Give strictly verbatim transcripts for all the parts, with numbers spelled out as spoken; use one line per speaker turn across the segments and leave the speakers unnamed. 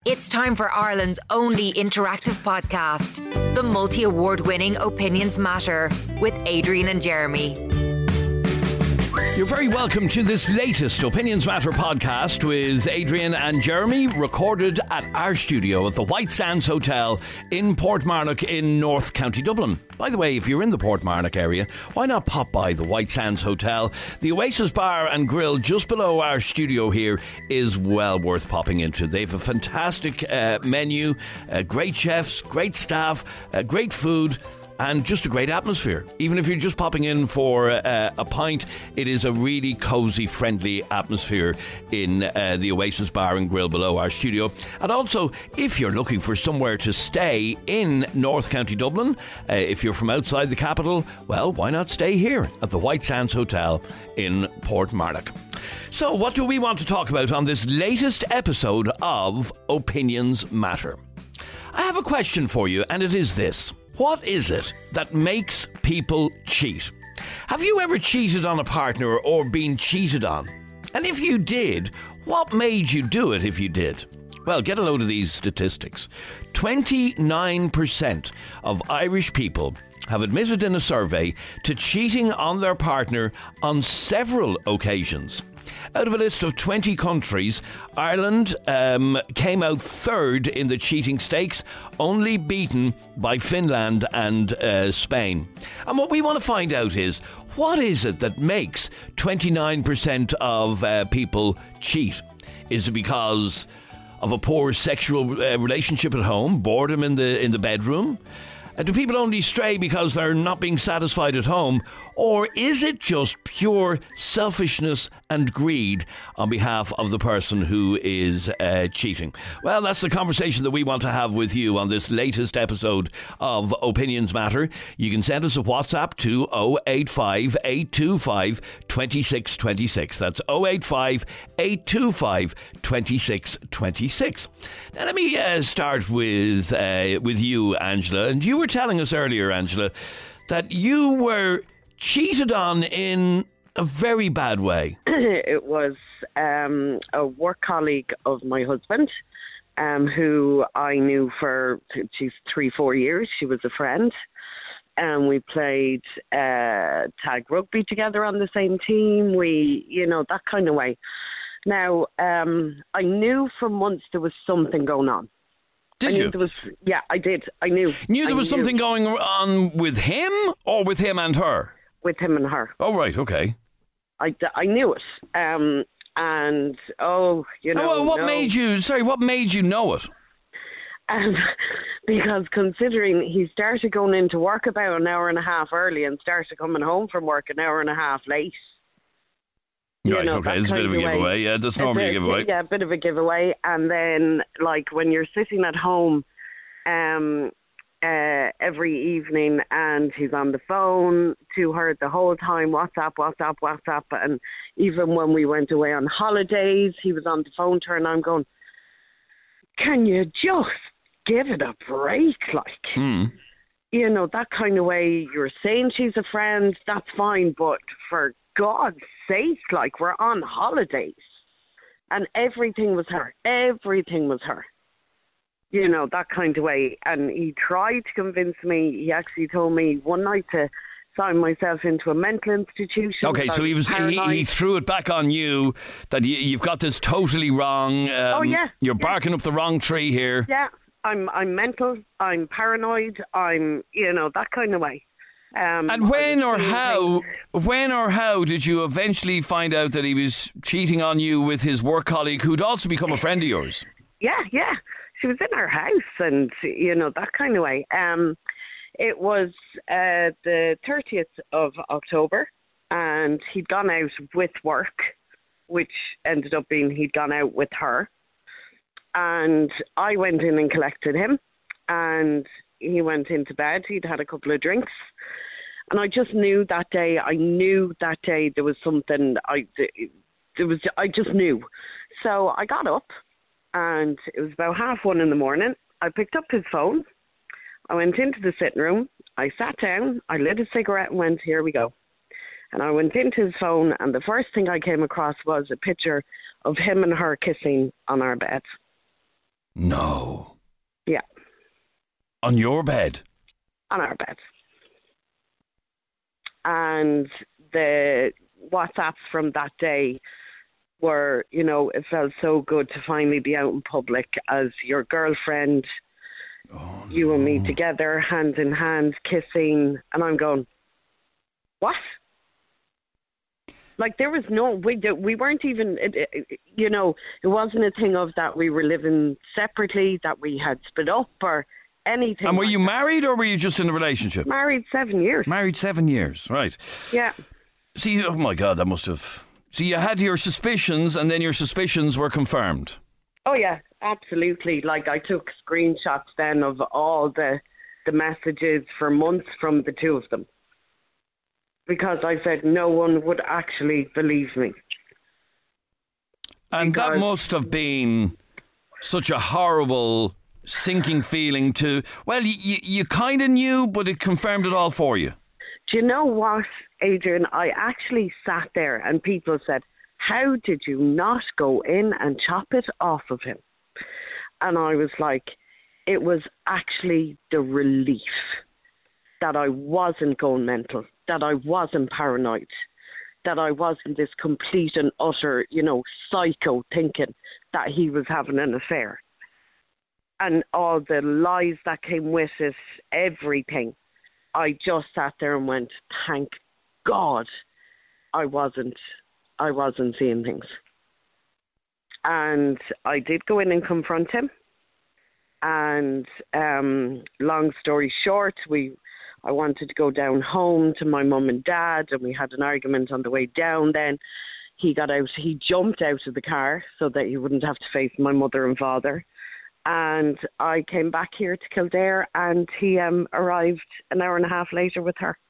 It's time for Ireland's only interactive podcast, the multi-award winning Opinions Matter with Adrian and Jeremy.
You're very welcome to this latest Opinions Matter podcast with Adrian and Jeremy, recorded at our studio at the White Sands Hotel in Portmarnock in North County Dublin. By the way, if you're in the Portmarnock area, why not pop by the White Sands Hotel? The Oasis Bar and Grill just below our studio here is well worth popping into. They have a fantastic uh, menu, uh, great chefs, great staff, uh, great food, and just a great atmosphere. Even if you're just popping in for uh, a pint, it is a really cosy, friendly atmosphere in uh, the Oasis Bar and Grill below our studio. And also, if you're looking for somewhere to stay in North County Dublin, uh, if you're from outside the capital, well, why not stay here at the White Sands Hotel in Portmarnock? So, what do we want to talk about on this latest episode of Opinions Matter? I have a question for you, and it is this. What is it that makes people cheat? Have you ever cheated on a partner or been cheated on? And if you did, what made you do it if you did? Well, get a load of these statistics. twenty-nine percent of Irish people have admitted in a survey to cheating on their partner on several occasions. Out of a list of twenty countries, Ireland um, came out third in the cheating stakes, only beaten by Finland and uh, Spain. And what we want to find out is, what is it that makes twenty-nine percent of uh, people cheat? Is it because of a poor sexual uh, relationship at home, boredom in the in the bedroom? Uh, do people only stray because they're not being satisfied at home? Or is it just pure selfishness and greed on behalf of the person who is uh, cheating? Well, that's the conversation that we want to have with you on this latest episode of Opinions Matter. You can send us a WhatsApp to oh eight five, eight two five, two six two six. That's oh eight five, eight two five, two six two six. Now, let me uh, start with, uh, with you, Angela. And you were telling us earlier, Angela, that you were cheated on in a very bad way.
It was um, a work colleague of my husband, um, who I knew for geez, three, four years. She was a friend. And we played uh, tag rugby together on the same team. We, you know, that kind of way. Now, um, I knew for months there was something going on.
Did
I knew
you?
There was, yeah, I did. I knew.
Knew there
I
was
knew.
something going on with him or with him and her?
With him and her.
Oh, right, okay.
I, I knew it. Um, and, oh, you know.
Oh, well, what
no.
made you, sorry, what made you know it?
Um, because considering he started going into work about an hour and a half early and started coming home from work an hour and a half late. You
Right,
know,
okay,
that
it's a bit
kind
of a
way.
giveaway. Yeah, that's
A
normally a
bit-
giveaway.
Yeah, a bit of a giveaway. And then, like, when you're sitting at home um, uh, every evening and he's on the phone to her the whole time, WhatsApp, WhatsApp, WhatsApp. And even when we went away on holidays, he was on the phone to her and I'm going, can you just give it a break? Like,
Mm.
you know, that kind of way. You're saying she's a friend, that's fine, but for God's sake, like, we're on holidays. And everything was her. Everything was her. You know, that kind of way. And he tried to convince me. He actually told me one night to sign myself into a mental institution.
Okay, so he was he,
paranoid.
he threw it back on you that you, you've got this totally wrong. Um,
Oh, yeah,
You're
yeah.
barking up the wrong tree here.
Yeah, I'm I'm mental. I'm paranoid. I'm, you know, that kind of way. Um,
And when
I
or
was doing
how,
things-
when or how did you eventually find out that he was cheating on you with his work colleague, who'd also become a friend of yours?
Yeah, yeah. She was in her house and, you know, that kind of way. Um, it was uh, the thirtieth of October and he'd gone out with work, which ended up being he'd gone out with her. And I went in and collected him and he went into bed. He'd had a couple of drinks. And I just knew that day, I knew that day there was something, I, there was, I just knew. So I got up and it was about half one in the morning. I picked up his phone. I went into the sitting room. I sat down. I lit a cigarette and went, here we go. And I went into his phone and the first thing I came across was a picture of him and her kissing on our bed.
No.
Yeah.
On your bed?
On our bed. And the WhatsApps from that day were, you know, it felt so good to finally be out in public as your girlfriend, oh, you no. and me together, hand in hand, kissing. And I'm going, what? Like, there was no, we, we weren't even, it, it, you know, it wasn't a thing of that we were living separately, that we had split up or anything.
And were
like
you
that.
married or were you just in a relationship?
Married seven years.
Married seven years, right.
Yeah.
See, oh my God, that must have... So you had your suspicions and then your suspicions were confirmed?
Oh, yeah, absolutely. Like, I took screenshots then of all the the messages for months from the two of them. Because I said no one would actually believe me.
And
because
that must have been such a horrible, sinking feeling to... Well, you, you kind of knew, but it confirmed it all for you.
Do you know what, Adrian? I actually sat there and people said, how did you not go in and chop it off of him? And I was like, it was actually the relief that I wasn't going mental, that I wasn't paranoid, that I wasn't this complete and utter, you know, psycho thinking that he was having an affair. And all the lies that came with it, everything. I just sat there and went, thank God I wasn't, I wasn't seeing things. And I did go in and confront him. And um, long story short, we, I wanted to go down home to my mum and dad, and we had an argument on the way down. Then he got out, he jumped out of the car so that he wouldn't have to face my mother and father. And I came back here to Kildare, and he um, arrived an hour and a half later with her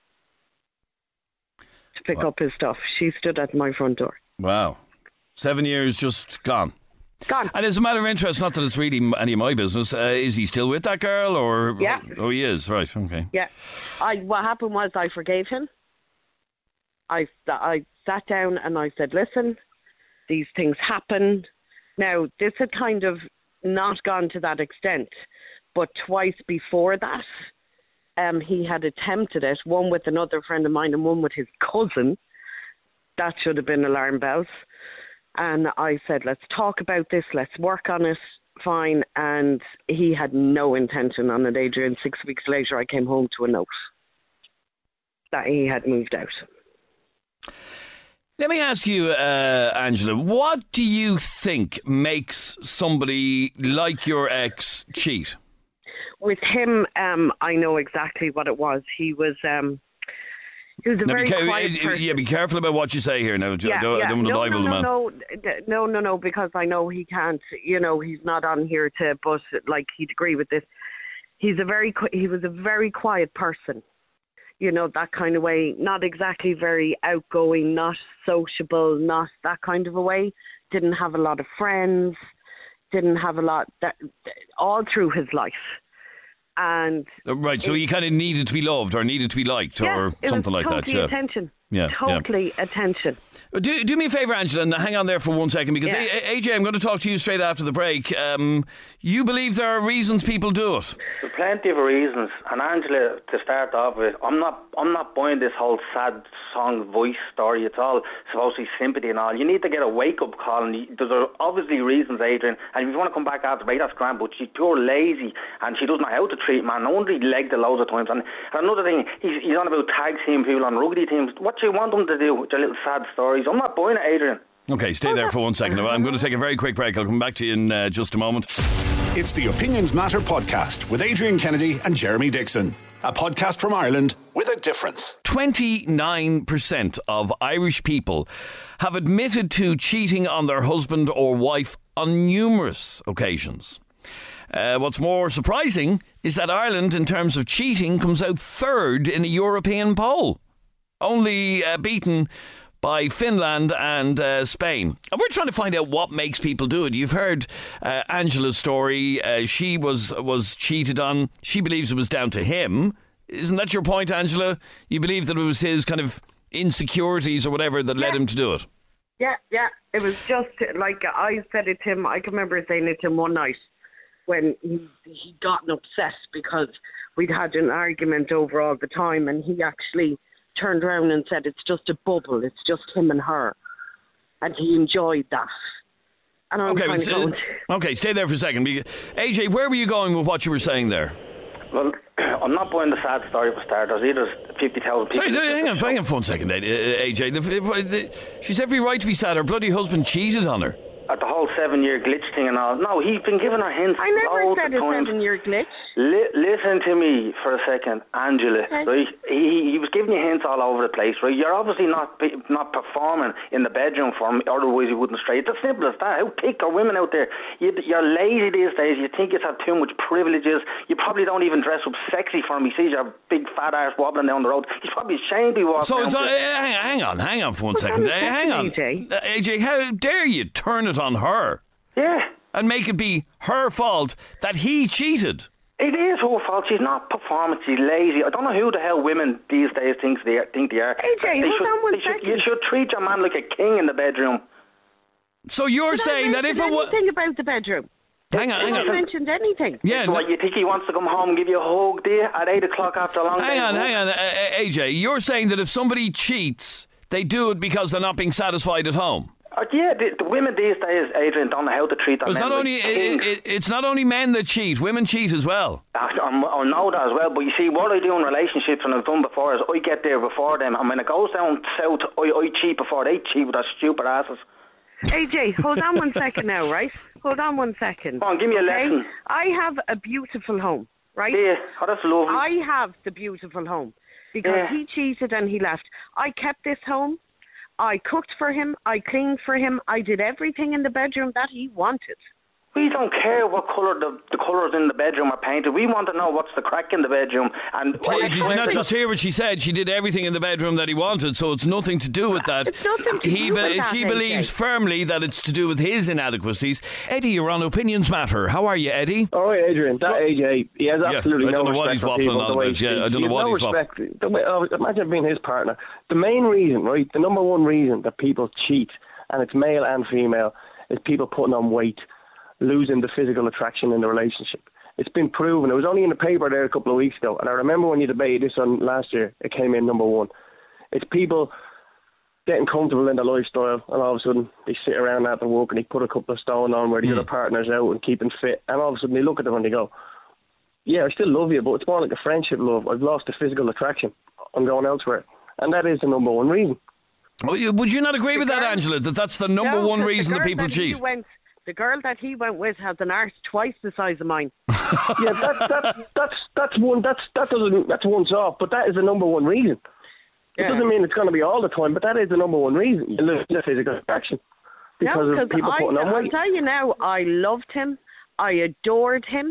to pick wow. up his stuff. She stood at my front door.
Wow. Seven years just gone.
Gone.
And as a matter of interest, not that it's really any of my business, uh, is he still with that girl? Or
yeah.
Oh, he is, right, okay.
Yeah. I, what happened was I forgave him. I, I sat down and I said, listen, these things happen. Now, this had kind of not gone to that extent, but twice before that, um, he had attempted it, one with another friend of mine and one with his cousin. That should have been alarm bells. And I said, let's talk about this, let's work on it, fine. And he had no intention on it, Adrian. Six weeks later, I came home to a note that he had moved out.
Let me ask you, uh, Angela, what do you think makes somebody like your ex cheat?
With him, um, I know exactly what it was. He was... Um, He was a
now,
very
ca-
quiet person.
Yeah, be careful about what you say here now.
Yeah,
I don't,
yeah.
I don't want to
no,
libel
no,
the man.
No, no, no, no, because I know he can't, you know, he's not on here to, but like, he'd agree with this. He's a very, he was a very quiet person, you know, that kind of way. Not exactly very outgoing, not sociable, not that kind of a way. Didn't have a lot of friends, didn't have a lot, that, all through his life. And
right, so
it,
he kind of needed to be loved or needed to be liked
yeah,
or something like
totally
that. Yeah,
attention.
Yeah,
totally
yeah.
attention.
Do do me a favour, Angela, and hang on there for one second, because yeah. A- AJ, I'm going to talk to you straight after the break. Um, you believe there are reasons people do it?
There's plenty of reasons, and Angela, to start off with, I'm not, I'm not buying this whole sad song voice story. It's all supposed to be sympathy and all. You need to get a wake-up call, and you, there's obviously reasons, Adrian. And if you want to come back after the break, that's grand. But she's pure lazy, and she doesn't know how to treat man. No wonder he legged it loads of times. And, and another thing, he's, he's on about tag team people on rugby teams. What do you want them to do with their little sad stories? I'm not buying it, Adrian.
Okay, stay there for one second. I'm going to take a very quick break. I'll come back to you in uh, just a moment.
It's the Opinions Matter podcast with Adrian Kennedy and Jeremy Dixon. A podcast from Ireland with a difference.
twenty-nine percent of Irish people have admitted to cheating on their husband or wife on numerous occasions. Uh, what's more surprising is that Ireland, in terms of cheating, comes out third in a European poll. Only uh, beaten by Finland and uh, Spain. And we're trying to find out what makes people do it. You've heard uh, Angela's story. Uh, she was was cheated on. She believes it was down to him. Isn't that your point, Angela? You believe that it was his kind of insecurities or whatever that yeah. led him to do it?
Yeah, yeah. It was just like I said it to him. I can remember saying it to him one night. when he he'd gotten upset because we'd had an argument over all the time, and he actually turned around and said, it's just a bubble, it's just him and her. And he enjoyed that. And I'm
okay,
kind of going...
okay, stay there for a second. A J, where were you going with what you were saying there?
Well, I'm not buying the sad story for starters. Either fifty thousand people...
Sorry, hang on, hang on for one second, A J. The, the, she's every right to be sad. Her bloody husband cheated on her.
At the whole seven-year glitch thing and all. No, he's been giving her hints.
I never said a
times.
seven-year glitch.
Li- listen to me for a second, Angela.
Okay.
Right? He he was giving you hints all over the place. Right? You're obviously not not performing in the bedroom for him. Otherwise, you wouldn't stray. It's as simple as that. How thick are women out there? You, you're lazy these days. You think you have too much privileges. You probably don't even dress up sexy for him. He sees your big fat ass wobbling down the road. He's probably ashamed to walk.
So it's
down
uh, hang, hang on, hang on for one second. Uh, hang on,
A J.
Uh, A J. How dare you turn it on her?
Yeah.
And make it be her fault that he cheated.
It is her fault. She's not performing. She's lazy. I don't know who the hell women these days think they are. Think they are.
A J,
they
hold
should,
on one
they should,
second.
You should treat your man like a king in the bedroom.
So you're
Did
saying
I
that if it was...
anything about the bedroom?
Hang on,
I
hang
haven't
on.
mentioned anything.
Yeah,
So
no-
what, you think he wants to come home and give you a hug, do you? At eight o'clock after a long day?
hang on, hang on, uh, uh, A J. You're saying that if somebody cheats, they do it because they're not being sadified at home.
Uh, yeah, the, the women these days, Adrian, don't know how to treat their
It's
men
not
like
only
kings.
it, it, it's not only men that cheat; women cheat as well.
I, I know that as well, but you see, what I do in relationships, and I've done before, is I get there before them, and when it goes down south, I, I cheat before they cheat with their stupid asses.
A J, hold on one second now, right? Hold on one second.
Come on, give me a lesson.
I have a beautiful home, right?
Yeah, oh, that's lovely.
I have the beautiful home because
Yeah.
he cheated and he left. I kept this home. I cooked for him. I cleaned for him. I did everything in the bedroom that he wanted.
We don't care what colour the, the colours in the bedroom are painted. We want to know what's the crack in the bedroom. And
Well, did you not just hear what she said? She did everything in the bedroom that he wanted, so it's nothing to do with that.
It's nothing to
he
do with that,
she
A J.
believes firmly that it's to do with his inadequacies. Eddie, you're on Opinions Matter. How are you, Eddie?
All right, Adrian. That A J, he has
Yeah,
absolutely
I don't
no
know what
respect
he's
for
waffling
people.
on
the way
about.
he
Yeah, I
speaks.
don't know
He
what
has
he's
no
waffling.
respect. The way, oh, imagine being his partner. The main reason, right, the number one reason that people cheat, and it's male and female, is people putting on weight, losing the physical attraction in the relationship. It's been proven. It was only in the paper there a couple of weeks ago, and I remember when you debated this on last year, it came in number one. It's people getting comfortable in their lifestyle, and all of a sudden they sit around after work and they put a couple of stone on where the
Mm.
other partner's out and keeping fit, and all of a sudden they look at them and they go, yeah, I still love you, but it's more like a friendship love. I've lost the physical attraction. I'm going elsewhere. And that is the number one reason.
Well, you- Would you not agree
The
with that,
girl-
Angela, that that's the number
No,
one
'cause the
reason that
girl
people
he
cheat?
Went, the girl that he went with has an arse twice the size of mine.
yeah, that's that's that's that's one that's that doesn't that's once off, but that is the number one reason. It
Yeah.
doesn't mean it's going to be all the time, but that is the number one reason. You lose the physical attraction because
no,
of people
I,
putting on
I'll
weight.
tell you now, I loved him. I adored him.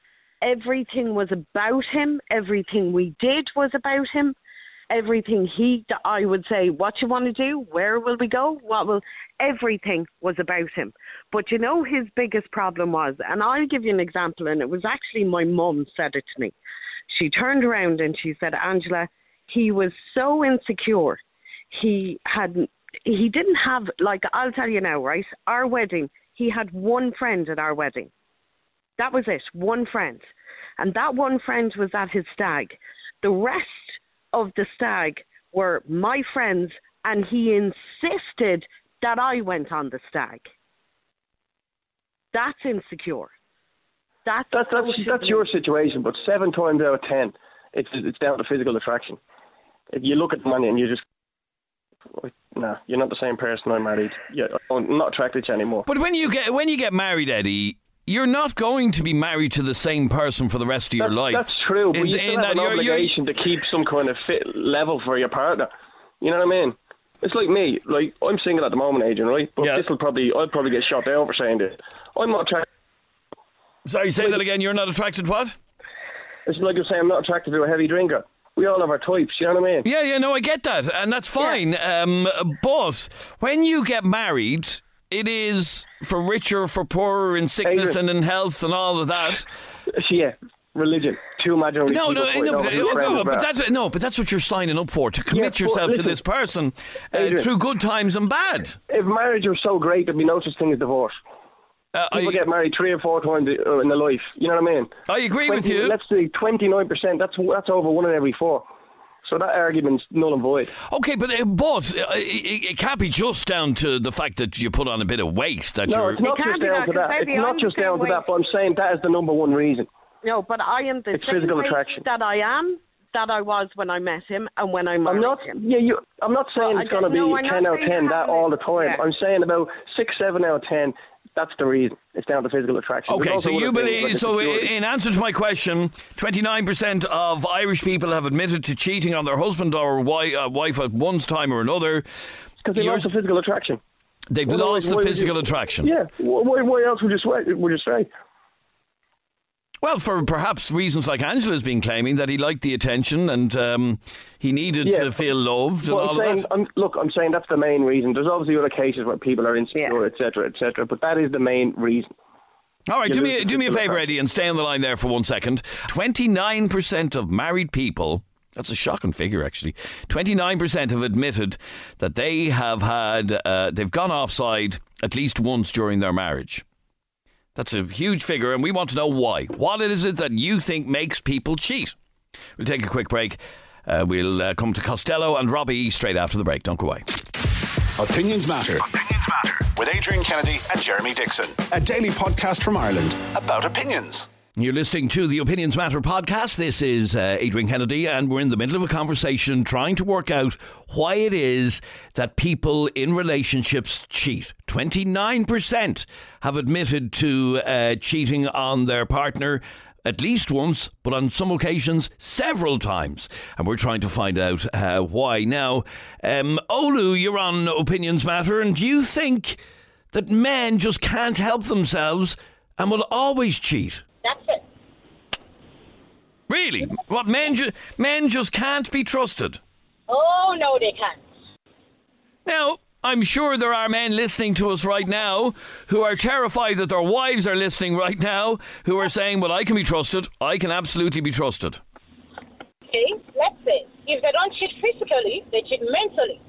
Everything was about him. Everything we did was about him. Everything he, I would say, what you want to do, where will we go, what will, everything was about him. But you know, his biggest problem was, and I'll give you an example, and it was actually my mum said it to me. She turned around and she said, Angela, he was so insecure. He had, he didn't have, like, I'll tell you now, right? Our wedding, he had one friend at our wedding. That was it, one friend. And that one friend was at his stag. The rest of the stag were my friends, and he insisted that I went on the stag. That's insecure. That's
That's that's
social
that's your situation, but seven times out of ten, it's it's down to physical attraction. If you look at the money and you just, nah, you're not the same person I married. Yeah, I'm not attracted to you anymore.
But when you get when you get married, Eddie, you're not going to be married to the same person for the rest of your
That's,
life.
that's true, but
In-
you still
in
have an
that you're- you're-
obligation to keep some kind of fit level for your partner. You know what I mean? It's like me. Like, I'm single at the moment, Adrian, right? But
Yeah.
this will probably, I'll probably get shot down for saying this. I'm not attracted.
Sorry, say that again. You're not attracted to what?
It's like I'm saying I'm not attracted to a heavy drinker. We all have our types, you know what I mean?
Yeah, yeah, no, I get that, and that's fine. Um, but when you get married, it is for richer, for poorer, in sickness
Adrian.
and in health and all of that.
Yeah, religion. Two imaginary
No, no,
people
no,
fighting
but,
over who
oh,
friends
no,
are.
but that's no, but that's what you're signing up for, to commit
Yeah, but
yourself to
listen,
this person uh,
Adrian.
through good times and bad.
If marriage was so great, there'd be no such thing as divorce.
Uh,
People
I,
get married three or four times in their life. You know what I mean?
I agree
twenty,
with you.
Let's say twenty-nine percent. That's that's over one in every four. So that argument's null and void.
Okay, but uh, but uh, it, it can't be just down to the fact that you put on a bit of weight. That
No,
you're...
it's not
It
just
can't be
down
that,
to
'cause
that.
baby,
It's not
I'm
just
the
down
same
to that,
way.
but I'm saying that is the number one reason.
No, but I am the
It's
same
physical
weight
attraction.
that I am, that I was when I met him and when I married
I'm not.
him.
Yeah, you. I'm not saying
Well,
it's
I
going to be
don't know, I'm
ten
not
out of
saying
ten
you
that
haven't-
all the time.
yeah.
I'm saying about six, seven out of ten. That's the reason. It's down to physical attraction. There's
Okay,
also
so you
other things
believe,
like
so
insecurity.
in answer to my question, twenty-nine percent of Irish people have admitted to cheating on their husband or wi- uh, wife at one time or another.
Because they
Yours-
lost the physical attraction.
They've
Well,
lost
why
the
would you-
physical attraction.
Yeah. Why, why else would you say? Would you say?
Well, for perhaps reasons like Angela's been claiming that he liked the attention and um, he needed
Yeah,
to feel loved and
But
all
I'm
of
saying,
that.
I'm, look, I'm saying that's the main reason. There's obviously other cases where people are insecure, et cetera, et cetera. But that is the main reason.
All right,
You
do
lose
me
the
do me a
physical
favour,
attraction.
Eddie, and stay on the line there for one second. twenty-nine percent of married people, that's a shocking figure actually, twenty-nine percent have admitted that they have had, uh, they've gone offside at least once during their marriage. That's a huge figure, and we want to know why. What is it that you think makes people cheat? We'll take a quick break. Uh, we'll uh, come to Costello and Robbie straight after the break. Don't go away.
Opinions Matter. Opinions Matter. With Adrian Kennedy and Jeremy Dixon. A daily podcast from Ireland about opinions.
You're listening to the Opinions Matter podcast. This is uh, Adrian Kennedy, and we're in the middle of a conversation trying to work out why it is that people in relationships cheat. twenty-nine percent have admitted to uh, cheating on their partner at least once, but on some occasions several times. And we're trying to find out uh, why. Now, um, Olu, you're on Opinions Matter, and do you think that men just can't help themselves and will always cheat?
That's it.
Really? What, men, ju- men just can't be trusted?
Oh, no, they can't.
Now, I'm sure there are men listening to us right now who are terrified that their wives are listening right now, who are saying, well, I can be trusted. I can absolutely be trusted.
Okay, let's say, if they don't cheat physically, they cheat mentally.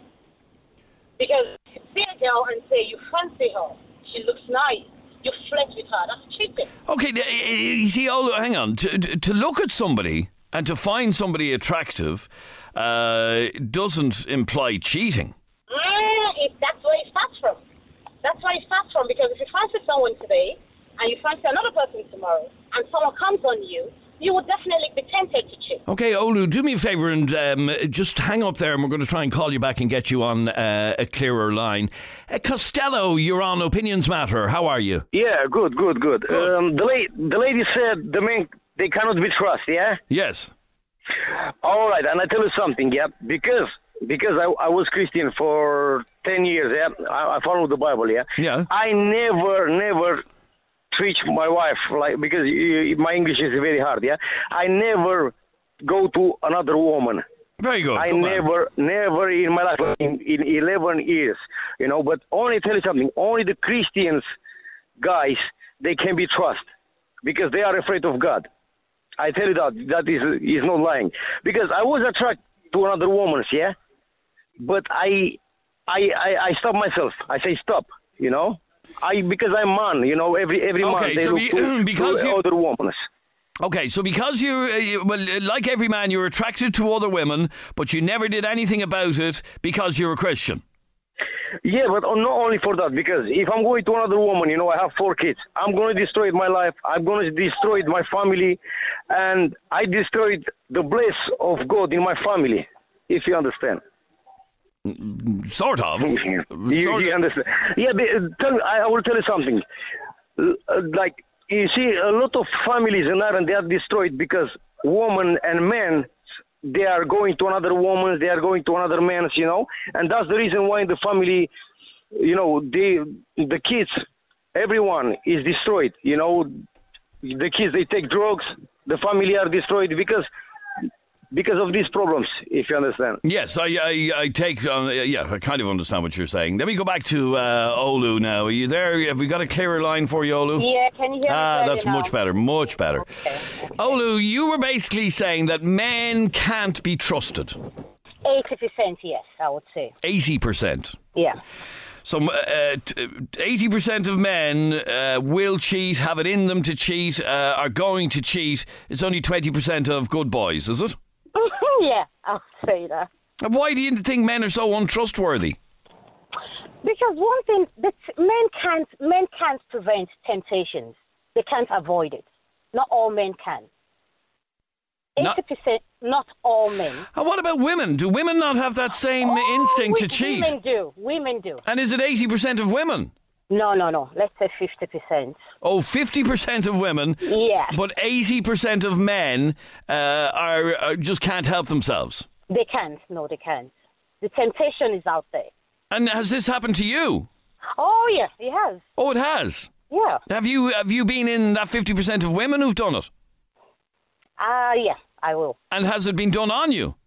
Because you see a girl and say you fancy her, she looks nice, you flirt with her, that's cheating.
Okay, d- you see, Olu, hang on. To, to look at somebody and to find somebody attractive uh, doesn't imply cheating.
Mm, it, that's where it starts from. That's where it starts from, because if you fancy someone today and you fancy another person tomorrow and someone comes on you, you would definitely be tempted to cheat.
Okay, Olu, do me a favour and um, just hang up there and we're going to try and call you back and get you on uh, a clearer line. Uh, Costello, you're on Opinions Matter. How are you?
Yeah, good, good, good.
Good.
Um, the, la- the lady said the men, they cannot be trusted, yeah?
Yes.
All right, and I tell you something, yeah? Because because I, I was Christian for ten years, yeah? I, I follow the Bible, yeah?
Yeah.
I never, never treat my wife, like, because uh, my English is very hard, yeah? I never go to another woman.
Very good.
I
Good man.
never, never in my life, in, in eleven years, you know, but only tell you something, only the Christians, guys, they can be trusted because they are afraid of God. I tell you that, that is, is not lying. Because I was attracted to another woman, yeah, but I, I, I, I stop myself. I say stop, you know, I, because I'm man, you know, every, every
Okay,
month they
so
look
be-
to,
because
to
you-
other women.
Okay, so because you, uh, you, well, like every man, you're attracted to other women, but you never did anything about it because you're a Christian.
Yeah, but not only for that, because if I'm going to another woman, you know, I have four kids. I'm going to destroy my life. I'm going to destroy my family. And I destroyed the bliss of God in my family, if you understand.
Sort of.
you,
Sort
you
of.
understand? Yeah, but, uh, tell, I, I will tell you something. L- uh, Like, you see, a lot of families in Ireland, they are destroyed because women and men, they are going to another woman, they are going to another man's, you know, and that's the reason why in the family, you know, they, the kids, everyone is destroyed, you know, the kids, they take drugs, the family are destroyed because because of these problems, if you understand.
Yes, I, I, I take, um, yeah, I kind of understand what you're saying. Let me go back to uh, Olu now. Are you there? Have we got a clearer line for you, Olu?
Yeah, can you hear me?
Ah,
clearly
that's
now?
much better, much better.
Okay, okay.
Olu, you were basically saying that men can't be trusted.
eighty percent, yes, I would say.
eighty percent.
Yeah.
So uh, eighty percent of men uh, will cheat, have it in them to cheat, uh, are going to cheat. It's only twenty percent of good boys, is it?
Yeah, I'll say that.
And why do you think men are so untrustworthy?
Because one thing, that men can't men can't prevent temptations. They can't avoid it. Not all men can. Eighty percent, not all men.
And what about women? Do women not have that same
oh,
instinct
we,
to cheat?
Women do. Women do.
And is it eighty percent of women?
No, no, no. Let's say fifty percent.
Oh, fifty percent of women.
Yeah.
But eighty percent of men uh, are, are just can't help themselves.
They can't. No, they can't. The temptation is out there.
And has this happened to you?
Oh, yes, it has.
Oh, it has?
Yeah.
Have you have you been in that fifty percent of women who've done it?
Ah, uh, yeah, I will.
And has it been done on you?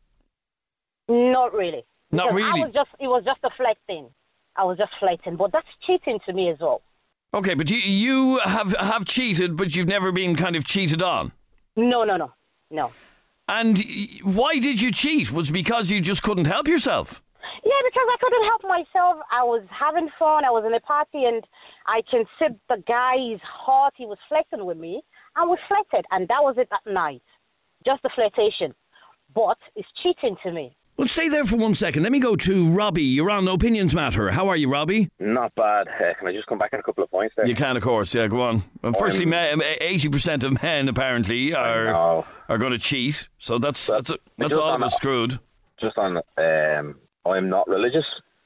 Not really.
Not
Because
really?
I was just, it was just a flirting. I was just flirting. But that's cheating to me as well.
Okay, but you, you have, have cheated, but you've never been kind of cheated on?
No, no, no. No.
And why did you cheat? Was it because you just couldn't help yourself?
Yeah, because I couldn't help myself. I was having fun. I was in a party, and I can see the guy's heart. He was flirting with me, and we flirted, and that was it at night. Just a flirtation. But it's cheating to me.
Well, stay there for one second. Let me go to Robbie. You're on Opinions Matter. How are you, Robbie?
Not bad. Uh, can I just come back on a couple of points there?
You can, of course. Yeah, go on. Well, firstly, men, eighty percent of men apparently are are going to cheat. So that's
but
that's, a, that's all of us screwed.
Just on, um, I'm not religious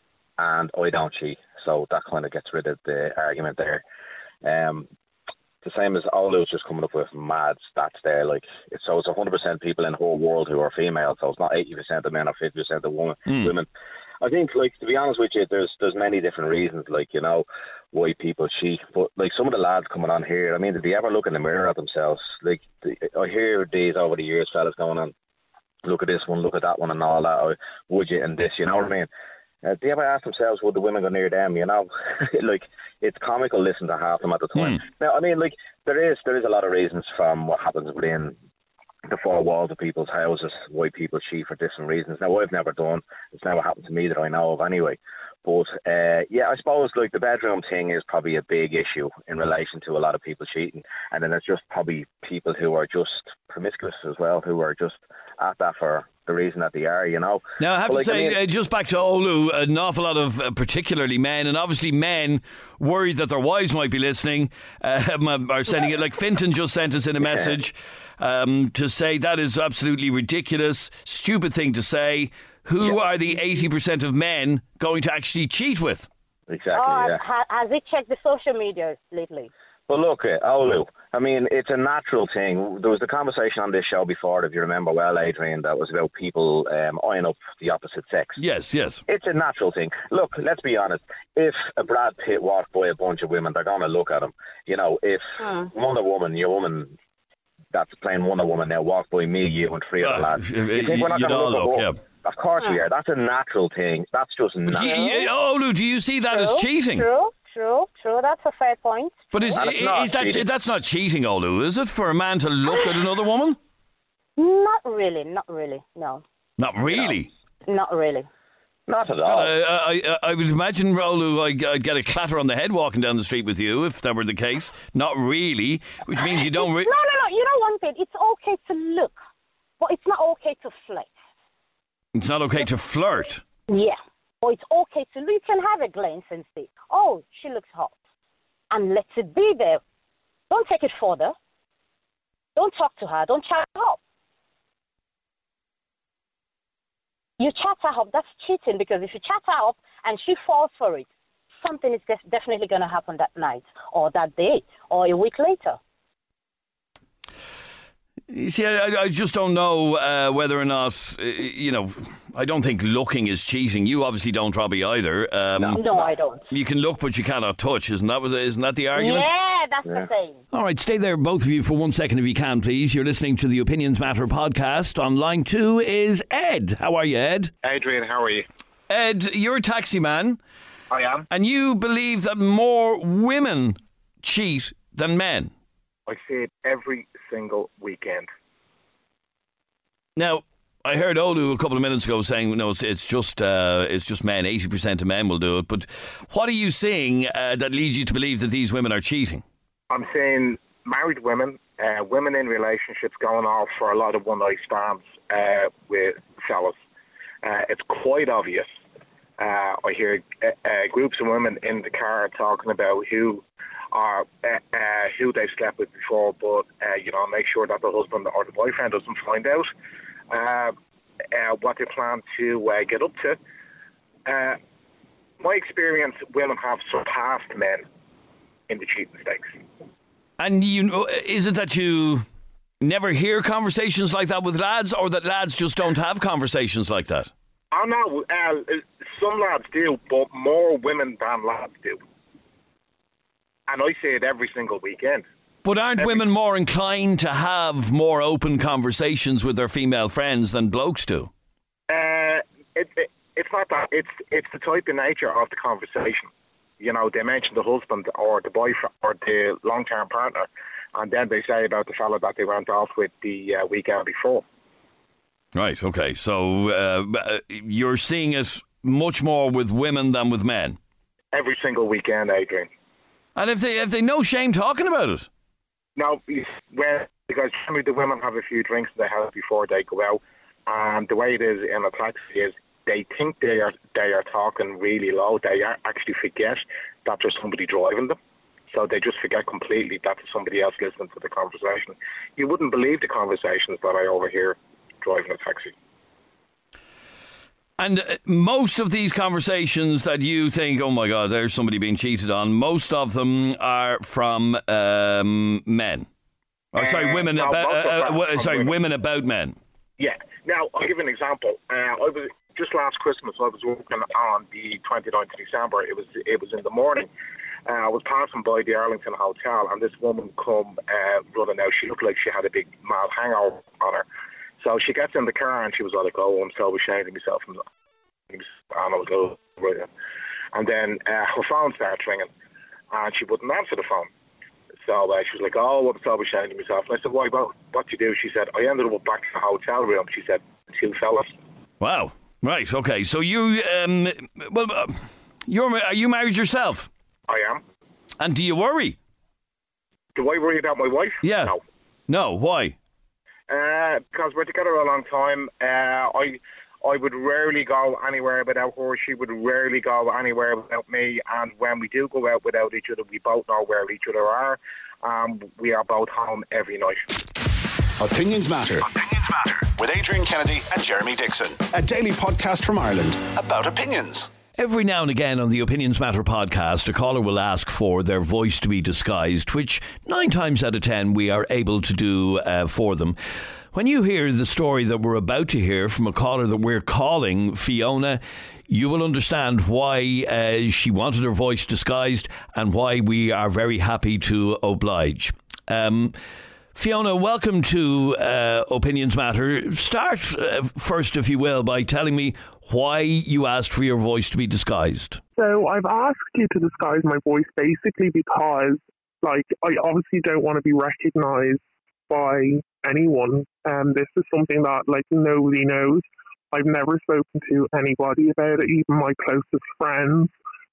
and I don't cheat. So that kind of gets rid of the argument there. Um, the same as Olu's just coming up with mad stats there. Like, it's, so it's one hundred percent people in the whole world who are female. So it's not eighty percent of men or fifty percent of women.
Mm.
women. I think, like, to be honest with you, there's there's many different reasons, like, you know, why people cheat. But, like, some of the lads coming on here, I mean, did they ever look in the mirror at themselves? Like, I hear these over the years, fellas going on, look at this one, look at that one and all that, or would you, and this, you know what I mean? Uh, do they ever ask themselves, would the women go near them, you know? Like, it's comical listening to half of them at the time. Mm. Now, I mean, like, there is there is a lot of reasons from what happens within the four walls of people's houses, why people cheat for different reasons. Now, I've never done, it's never happened to me that I know of anyway. But, uh, yeah, I suppose, like, the bedroom thing is probably a big issue in relation to a lot of people cheating. And then it's just probably people who are just promiscuous as well, who are just at that for the reason that they are, you know.
Now, I have
but
to
like,
say,
I mean,
uh, just back to Olu, an awful lot of, uh, particularly men, and obviously men worried that their wives might be listening, uh, are sending it, like Finton just sent us in a message um, to say that is absolutely ridiculous, stupid thing to say. Who
yeah.
are the eighty percent of men going to actually cheat with?
Exactly,
oh,
yeah.
ha- has he checked the social media lately?
Well, look, uh, Olu, I mean, it's a natural thing. There was the conversation on this show before, if you remember well, Adrian, that was about people um, eyeing up the opposite sex.
Yes, yes.
It's a natural thing. Look, let's be honest. If a Brad Pitt walked by a bunch of women, they're going to look at him. You know, if
hmm.
Wonder Woman, your woman that's playing Wonder Woman now, walked by me, you, and three other uh, lads, you think we're not going to look, look at her? Yeah. Of course we are. That's a natural thing. That's just natural.
Do you, Olu, do you see that
true,
as cheating?
True, true, true. That's a fair point.
But is, is, is that cheating. That's not cheating, Olu, is it, for a man to look at another woman?
Not really, not really, no.
Not really?
No, not really.
Not at all.
Uh, I, I, I would imagine, Olu, I'd, I'd get a clatter on the head walking down the street with you if that were the case. Not really, which means you don't... Re-
no, no, no. You know one thing? It's okay to look, but it's not okay to flirt.
It's not okay to flirt.
Yeah. Or it's okay to, you can have a glance and say, oh, she looks hot. And let it be there. Don't take it further. Don't talk to her. Don't chat her up. You chat her up, that's cheating, because if you chat her up and she falls for it, something is def- definitely going to happen that night or that day or a week later.
You see, I, I just don't know uh, whether or not, uh, you know, I don't think looking is cheating. You obviously don't, Robbie, either. Um,
no. no, I don't.
You can look, but you cannot touch. Isn't that, what, isn't that the argument?
Yeah, that's yeah. the thing.
All right, stay there, both of you, for one second, if you can, please. You're listening to the Opinions Matter podcast. On line two is Ed. How are you, Ed?
Adrian, how are you?
Ed, you're a taxi man.
I am.
And you believe that more women cheat than men.
I see it every single weekend.
Now, I heard Olu a couple of minutes ago saying, no, it's, it's just uh, it's just men. eighty percent of men will do it. But what are you seeing uh, that leads you to believe that these women are cheating?
I'm saying married women, uh, women in relationships going off for a lot of one-night stands uh, with fellas. Uh, it's quite obvious. Uh, I hear uh, uh, groups of women in the car talking about who are uh, uh, who they've slept with before, but uh, you know, make sure that the husband or the boyfriend doesn't find out. Uh, uh, what they plan to uh, get up to. Uh, my experience, women have surpassed men in the cheating stakes.
And you know, is it that you never hear conversations like that with lads, or that lads just don't have conversations like that?
Oh no, uh, some lads do, but more women than lads do. And I see it every single weekend.
But aren't
every-
women more inclined to have more open conversations with their female friends than blokes do?
Uh, it, it, it's not that. It's it's the type and nature of the conversation. You know, they mention the husband or the boyfriend or the long-term partner, and then they say about the fella that they went off with the uh, weekend before.
Right, okay. So uh, you're seeing it much more with women than with men?
Every single weekend, Adrian.
And if they, if they no shame talking about it?
No, well, because generally the women have a few drinks in the house before they go out, and the way it is in a taxi is they think they are they are talking really low. They are actually forget that there's somebody driving them. So they just forget completely that there's somebody else listening to the conversation. You wouldn't believe the conversations that I overhear driving a taxi.
And uh, most of these conversations that you think, oh my God, there's somebody being cheated on, most of them are from um, men. Or sorry,
Uh,
women
no,
about
most of
uh,
them
uh,
are from
sorry,
women.
women about men.
Yeah. Now, I'll give you an example. Uh, I was just last Christmas. I was working on the twenty-ninth of December. It was it was in the morning. Uh, I was passing by the Arlington Hotel, and this woman come uh, running out. She looked like she had a big mad hangover on her. So she gets in the car, and she was like, "Oh, I'm so ashamed of myself." And I was like, "Oh." And then uh, her phone started ringing, and she wouldn't answer the phone. So uh, she was like, "Oh, I'm so ashamed of myself." And I said, "Why? Well, what you do?" She said, "I ended up back in the hotel room." She said, "Two fellas."
Wow. Right. Okay. So you, um, well, uh, you're are you married yourself?
I am.
And do you worry?
Do I worry about my wife?
Yeah.
No.
No. Why?
Uh, because we're together a long time. Uh, I I would rarely go anywhere without her. She would rarely go anywhere without me. And when we do go out without each other, we both know where each other are. Um, we are both home every night.
Opinions Matter. Opinions Matter. With Adrian Kennedy and Jeremy Dixon. A daily podcast from Ireland about opinions.
Every now and again on the Opinions Matter podcast, a caller will ask for their voice to be disguised, which nine times out of ten we are able to do uh, for them. When you hear the story that we're about to hear from a caller that we're calling Fiona, you will understand why uh, she wanted her voice disguised and why we are very happy to oblige. Um, Fiona, welcome to uh, Opinions Matter. Start uh, first, if you will, by telling me why you asked for your voice to be disguised.
So I've asked you to disguise my voice basically because, like, I obviously don't want to be recognised by anyone. Um, this is something that, like, nobody knows. I've never spoken to anybody about it, even my closest friends.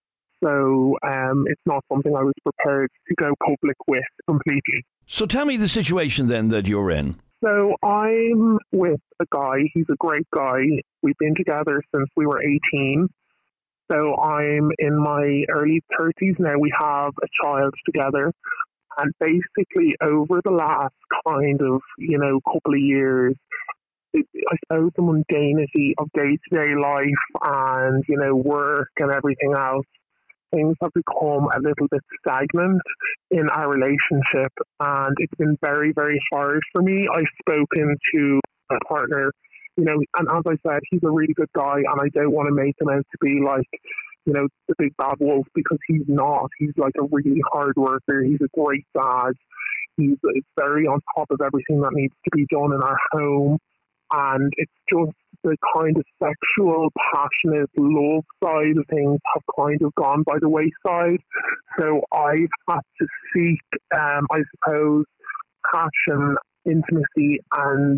So um, it's not something I was prepared to go public with completely.
So tell me the situation then that you're in.
So I'm with a guy. He's a great guy. We've been together since we were eighteen. So I'm in my early thirties now. We have a child together. And basically over the last kind of, you know, couple of years, it, I suppose the mundanity of day-to-day life and, you know, work and everything else, things have become a little bit stagnant in our relationship, and it's been very, very hard for me. I've spoken to a partner, you know, and as I said, he's a really good guy, and I don't want to make him out to be like, you know, the big bad wolf, because he's not. He's like a really hard worker. He's a great dad. He's very on top of everything that needs to be done in our home. And it's just the kind of sexual, passionate love side of things have kind of gone by the wayside. So I've had to seek, um, I suppose, passion, intimacy, and,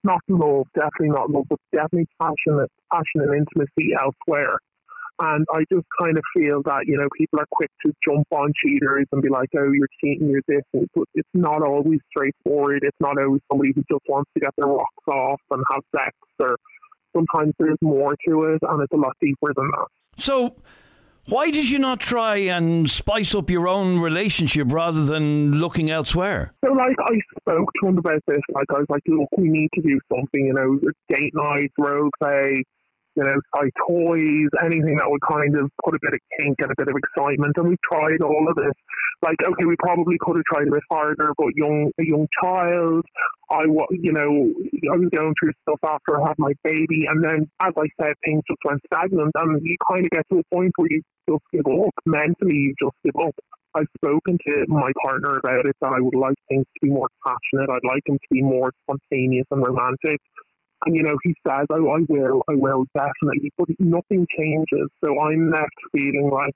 not love, definitely not love, but definitely passionate, passion and intimacy elsewhere. And I just kind of feel that, you know, people are quick to jump on cheaters and be like, oh, you're cheating, you're this. And but it's not always straightforward. It's not always somebody who just wants to get their rocks off and have sex. Or sometimes there's more to it, and it's a lot deeper than that.
So why did you not try and spice up your own relationship rather than looking elsewhere?
So, like, I spoke to him about this. Like, I was like, look, we need to do something, you know, date nights, role play, you know, buy toys, anything that would kind of put a bit of kink and a bit of excitement. And we tried all of this. Like, okay, we probably could have tried a bit harder, but young, a young child, I, you know, I was going through stuff after I had my baby. And then, as I said, things just went stagnant. And you kind of get to a point where you just give up. Mentally, you just give up. I've spoken to my partner about it, that I would like things to be more passionate. I'd like them to be more spontaneous and romantic. And, you know, he says, oh, I will, I will, definitely. But nothing changes. So I'm left feeling like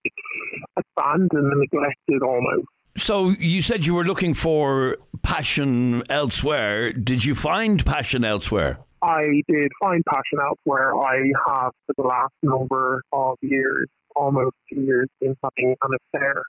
abandoned and neglected almost.
So you said you were looking for passion elsewhere. Did you find passion elsewhere?
I did find passion elsewhere. I have, for the last number of years, almost two years, been having an affair.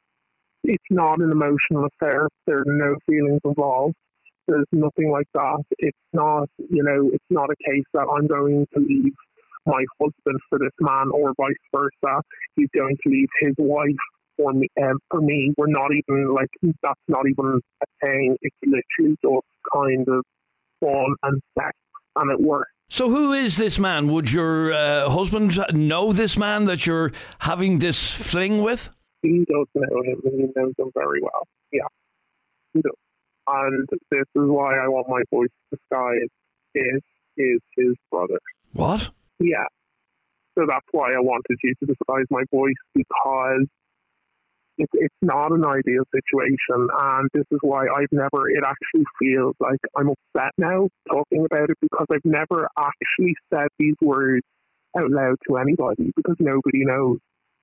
It's not an emotional affair. There are no feelings involved. There's nothing like that. It's not, you know, it's not a case that I'm going to leave my husband for this man or vice versa. He's going to leave his wife for me. Um, for me, we're not even like, that's not even a thing. It's literally just kind of fun and sex, and it works.
So who is this man? Would your uh, husband know this man that you're having this fling with?
He does know him, and he knows him very well. Yeah, he does. And this is why I want my voice disguised. Is is his brother?
What?
Yeah. So that's why I wanted you to disguise my voice, because it, it's not an ideal situation, and this is why I've never. It actually feels like I'm upset now talking about it, because I've never actually said these words out loud to anybody, because nobody knows.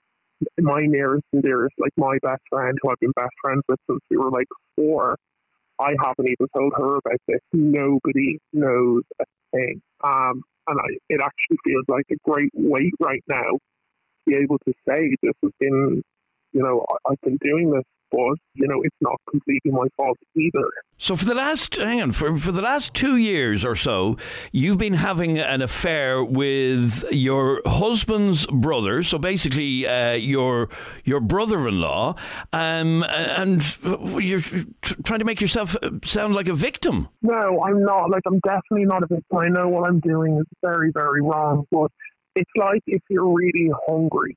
My nearest and dearest, like my best friend, who I've been best friends with since we were like four. I haven't even told her about this. Nobody knows a thing. Um, and I, it actually feels like a great weight right now to be able to say this has been, you know, I, I've been doing this, but, you know, it's not completely my fault either.
So for the last, hang on, for, for the last two years or so, you've been having an affair with your husband's brother, so basically uh, your your brother-in-law, um, and you're trying to make yourself sound like a victim.
No, I'm not. Like, I'm definitely not a victim. I know what I'm doing is very, very wrong, but it's like if you're really hungry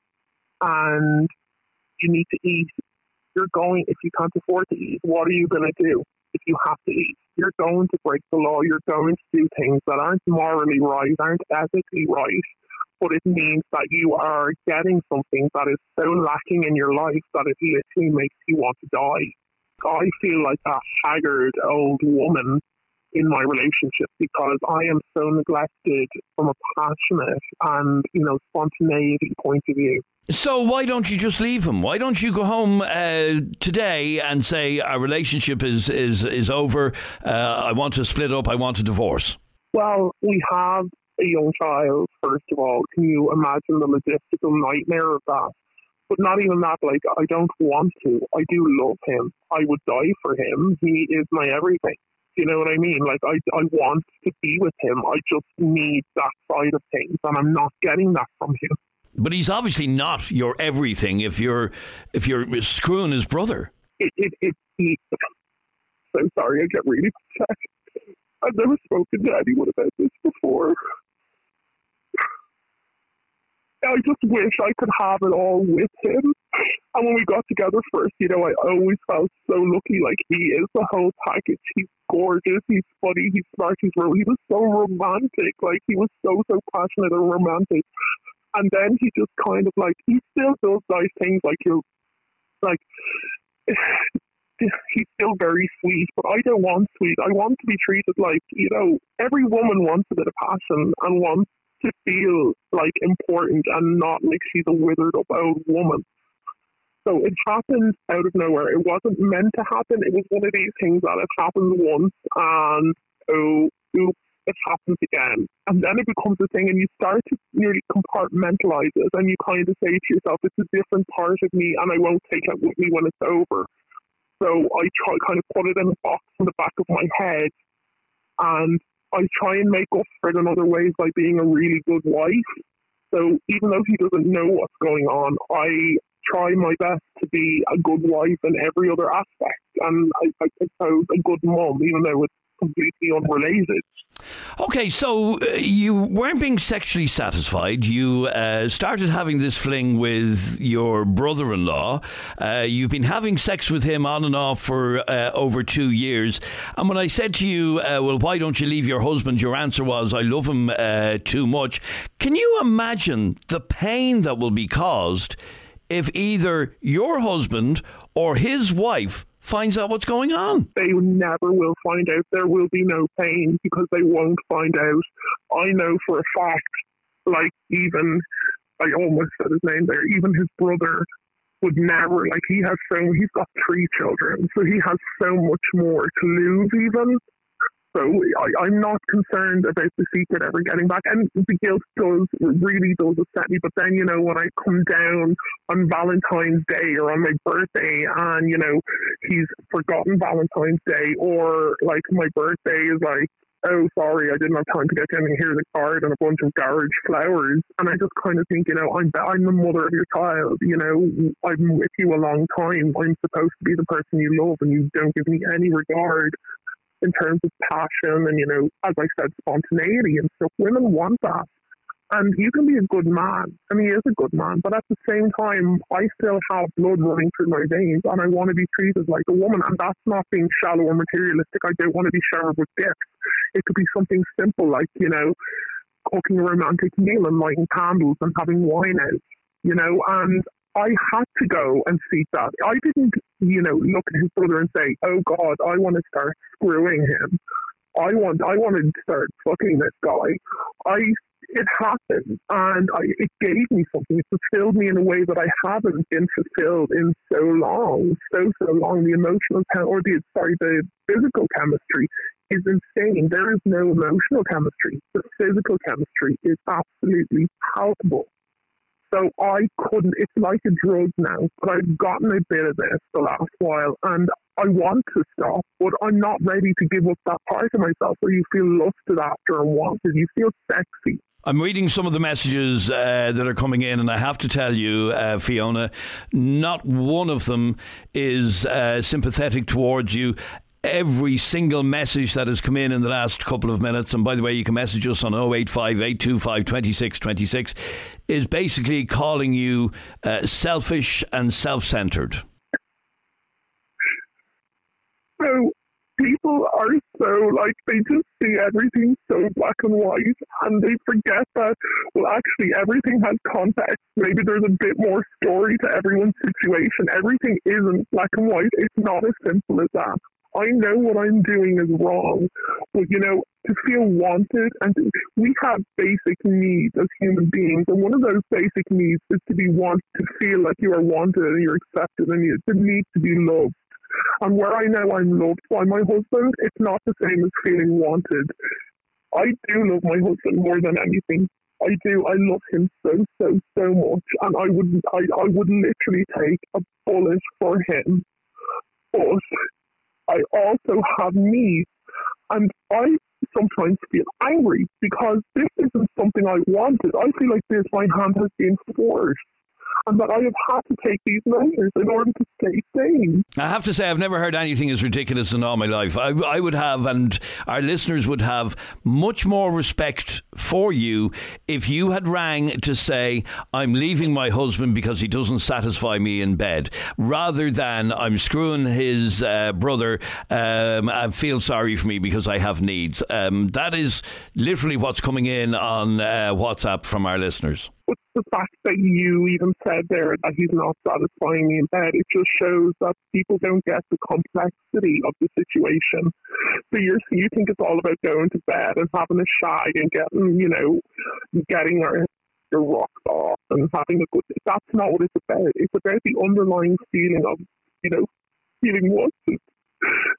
and you need to eat, you're going, if you can't afford to eat, what are you going to do if you have to eat? You're going to break the law. You're going to do things that aren't morally right, aren't ethically right, but it means that you are getting something that is so lacking in your life that it literally makes you want to die. I feel like a haggard old woman in my relationship, because I am so neglected from a passionate and, you know, spontaneity point of view.
So why don't you just leave him? Why don't you go home uh, today and say our relationship is is is over? Uh, I want to split up. I want a divorce.
Well, we have a young child. First of all, can you imagine the logistical nightmare of that? But not even that. Like, I don't want to. I do love him. I would die for him. He is my everything. You know what I mean? Like, I, I want to be with him. I just need that side of things, and I'm not getting that from him.
But he's obviously not your everything if you're if you're screwing his brother.
It, it, it, it, so sorry, I get really upset. I've never spoken to anyone about this before. I just wish I could have it all with him. And when we got together first, you know, I always felt so lucky. Like, he is the whole package. He's gorgeous. He's funny. He's smart. He's real. He was so romantic. Like, he was so, so passionate and romantic. And then he just kind of like, he still does nice things. Like, you're like, he's still very sweet, but I don't want sweet. I want to be treated like, you know, every woman wants a bit of passion and wants to feel like important and not like she's a withered up old woman. So it happened out of nowhere. It wasn't meant to happen. It was one of these things that had happened once, and oh, oops, it happens again. And then it becomes a thing, and you start to nearly compartmentalize it, and you kind of say to yourself, it's a different part of me, and I won't take it with me when it's over. So I try kind of put it in a box in the back of my head, and I try and make up for it in other ways by being a really good wife. So even though he doesn't know what's going on, I try my best to be a good wife in every other aspect, and I, I suppose a good mum, even though it's completely unrelated.
Okay, so uh, you weren't being sexually satisfied. You uh, started having this fling with your brother-in-law. Uh, you've been having sex with him on and off for uh, over two years. And when I said to you, uh, well, why don't you leave your husband? Your answer was, I love him uh, too much. Can you imagine the pain that will be caused if either your husband or his wife finds out what's going on?
They never will find out. There will be no pain because they won't find out. I know for a fact, like even, I almost said his name there, even his brother would never, like he has so, he's got three children, so he has so much more to lose even. So I, I'm not concerned about the secret ever getting back. And the guilt does, really does upset me. But then, you know, when I come down on Valentine's Day or on my birthday and, you know, he's forgotten Valentine's Day, or like my birthday is like, oh, sorry, I didn't have time to get you in, and here's a card and a bunch of garage flowers. And I just kind of think, you know, I'm, I'm the mother of your child, you know, I'm with you a long time. I'm supposed to be the person you love, and you don't give me any regard in terms of passion and, you know, as I said, spontaneity and stuff. Women want that. And you can be a good man, and he is a good man, but at the same time, I still have blood running through my veins, and I want to be treated like a woman, and that's not being shallow or materialistic. I don't want to be showered with gifts. It could be something simple like, you know, cooking a romantic meal and lighting candles and having wine out, you know, and I had to go and seek that. I didn't, you know, look at his brother and say, oh God, I want to start screwing him. I want, I want to start fucking this guy. I, it happened, and I, it gave me something. It fulfilled me in a way that I haven't been fulfilled in so long, so, so long. The emotional, or the, sorry, the physical chemistry is insane. There is no emotional chemistry. The physical chemistry is absolutely palpable. So I couldn't, it's like a drug now, but I've gotten a bit of this the last while, and I want to stop, but I'm not ready to give up that part of myself where you feel lusted after and wanted. You feel sexy.
I'm reading some of the messages uh, that are coming in, and I have to tell you, uh, Fiona, not one of them is uh, sympathetic towards you. Every single message that has come in in the last couple of minutes, and by the way, you can message us on oh eight five, eight two five, two six two six, is basically calling you uh, selfish and self-centred.
So people are so, like, they just see everything so black and white, and they forget that, well, actually, everything has context. Maybe there's a bit more story to everyone's situation. Everything isn't black and white. It's not as simple as that. I know what I'm doing is wrong, but, you know, to feel wanted, and to, we have basic needs as human beings, and one of those basic needs is to be wanted, to feel like you are wanted and you're accepted, and you, the need to be loved. And where I know I'm loved by my husband, it's not the same as feeling wanted. I do love my husband more than anything. I do. I love him so, so, so much, and I would, I, I would literally take a bullet for him. But I also have needs, and I sometimes feel angry because this isn't something I wanted. I feel like this, my hand has been forced, and that I have had to take these measures in order to stay sane.
I have to say, I've never heard anything as ridiculous in all my life. I, I would have, and our listeners would have, much more respect for you if you had rang to say, I'm leaving my husband because he doesn't satisfy me in bed, rather than I'm screwing his uh, brother um, and feel sorry for me because I have needs. Um, that is literally what's coming in on uh, WhatsApp from our listeners.
But the fact that you even said there that he's not satisfying me in bed, it just shows that people don't get the complexity of the situation. So you're, you think it's all about going to bed and having a shag and getting, you know, getting your, your rocks off and having a good... That's not what it's about. It's about the underlying feeling of, you know, feeling wanted.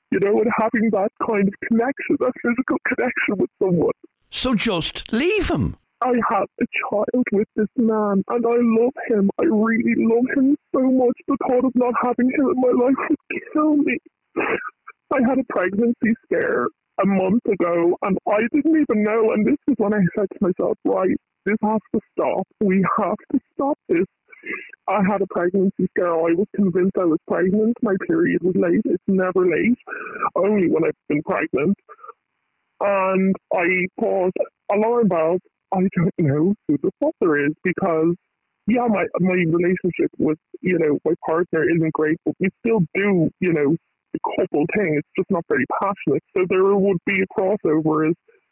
you know, and having that kind of connection, that physical connection with someone.
So just leave him.
I have a child with this man, and I love him. I really love him so much. The thought of not having him in my life would kill me. I had a pregnancy scare a month ago, and I didn't even know, and this is when I said to myself, right, this has to stop. We have to stop this. I had a pregnancy scare. I was convinced I was pregnant. My period was late. It's never late, only when I've been pregnant. And I thought, alarm bells, I don't know who the father is, because, yeah, my my relationship with, you know, my partner isn't great, but we still do, you know, the couple thing. It's just not very passionate. So there would be a crossover as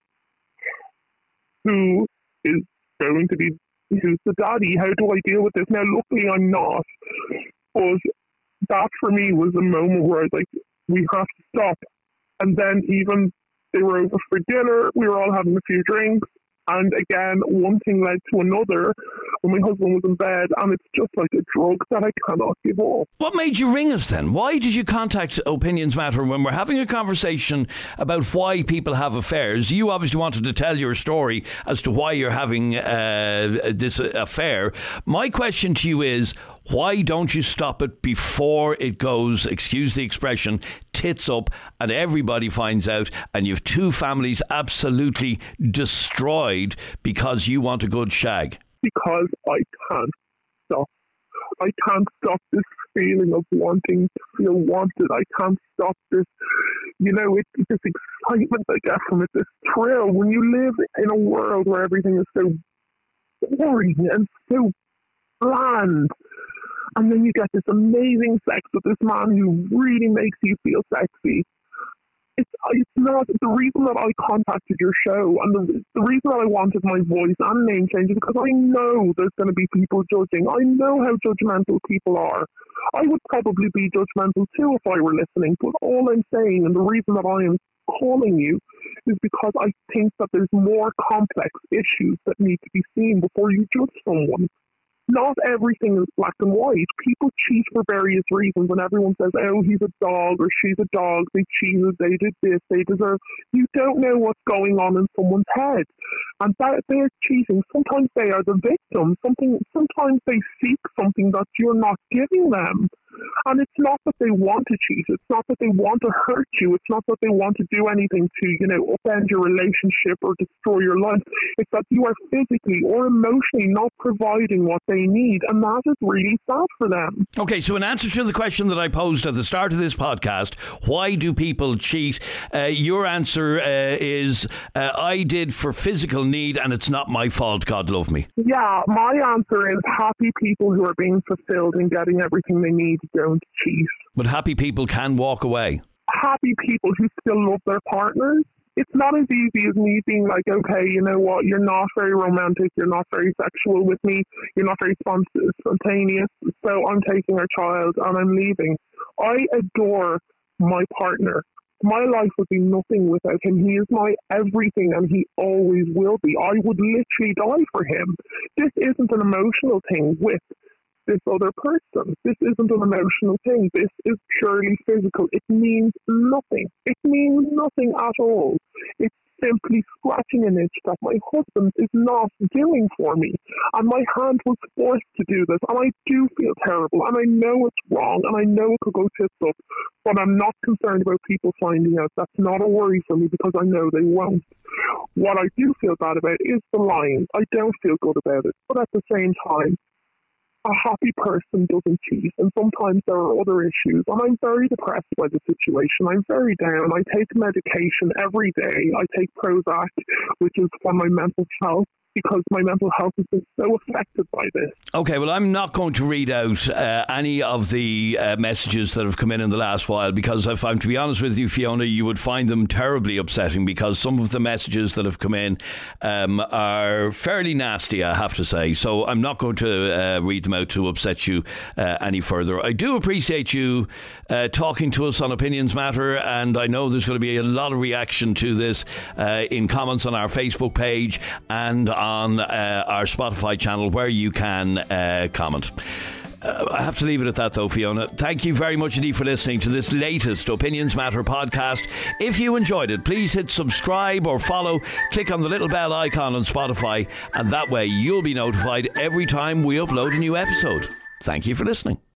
who is going to be, who's the daddy? How do I deal with this? Now, luckily I'm not, but that for me was a moment where I was like, we have to stop. And then even they were over for dinner, we were all having a few drinks, and again, one thing led to another when my husband was in bed, and it's just like a drug that I cannot give up.
What made you ring us then? Why did you contact Opinions Matter when we're having a conversation about why people have affairs? You obviously wanted to tell your story as to why you're having uh, this affair. My question to you is, why don't you stop it before it goes, excuse the expression, tits up and everybody finds out and you've two families absolutely destroyed because you want a good shag?
Because I can't stop. I can't stop this feeling of wanting to feel wanted. I can't stop this, you know, it, this excitement I get from it, this thrill. When you live in a world where everything is so boring and so bland, and then you get this amazing sex with this man who really makes you feel sexy. It's it's not the reason that I contacted your show, and the, the reason that I wanted my voice and name change is because I know there's going to be people judging. I know how judgmental people are. I would probably be judgmental too if I were listening, but all I'm saying, and the reason that I am calling you, is because I think that there's more complex issues that need to be seen before you judge someone. Not everything is black and white. People cheat for various reasons, and everyone says, oh, he's a dog or she's a dog, they cheated, they did this, they deserve. You don't know what's going on in someone's head. And that they're cheating. Sometimes they are the victim. Something. Sometimes they seek something that you're not giving them. And it's not that they want to cheat. It's not that they want to hurt you. It's not that they want to do anything to, you know, upend your relationship or destroy your life. It's that you are physically or emotionally not providing what they need. And that is really sad for them.
Okay, so in answer to the question that I posed at the start of this podcast, why do people cheat? Uh, your answer uh, is, uh, I did for physical need and it's not my fault, God love me.
Yeah, my answer is happy people who are being fulfilled and getting everything they need don't cheat.
But happy people can walk away.
Happy people who still love their partners. It's not as easy as me being like, okay, you know what, you're not very romantic, you're not very sexual with me, you're not very spontaneous, so I'm taking our child and I'm leaving. I adore my partner. My life would be nothing without him. He is my everything, and he always will be. I would literally die for him. This isn't an emotional thing with this other person. This isn't an emotional thing. This is purely physical. It means nothing. It means nothing at all. It's simply scratching an itch that my husband is not doing for me. And my hand was forced to do this. And I do feel terrible. And I know it's wrong. And I know it could go tits up. But I'm not concerned about people finding out. That's not a worry for me because I know they won't. What I do feel bad about is the lying. I don't feel good about it. But at the same time, a happy person doesn't cheat, and sometimes there are other issues, and I'm very depressed by the situation. I'm very down. I take medication every day. I take Prozac, which is for my mental health, because my mental health has been so affected by this.
Okay, well, I'm not going to read out uh, any of the uh, messages that have come in in the last while, because if I'm to be honest with you, Fiona, you would find them terribly upsetting, because some of the messages that have come in um, are fairly nasty, I have to say. So I'm not going to uh, read them out to upset you uh, any further. I do appreciate you uh, talking to us on Opinions Matter, and I know there's going to be a lot of reaction to this uh, in comments on our Facebook page and on uh, our Spotify channel, where you can uh, comment. Uh, I have to leave it at that though, Fiona. Thank you very much indeed for listening to this latest Opinions Matter podcast. If you enjoyed it, please hit subscribe or follow. Click on the little bell icon on Spotify, and that way you'll be notified every time we upload a new episode. Thank you for listening.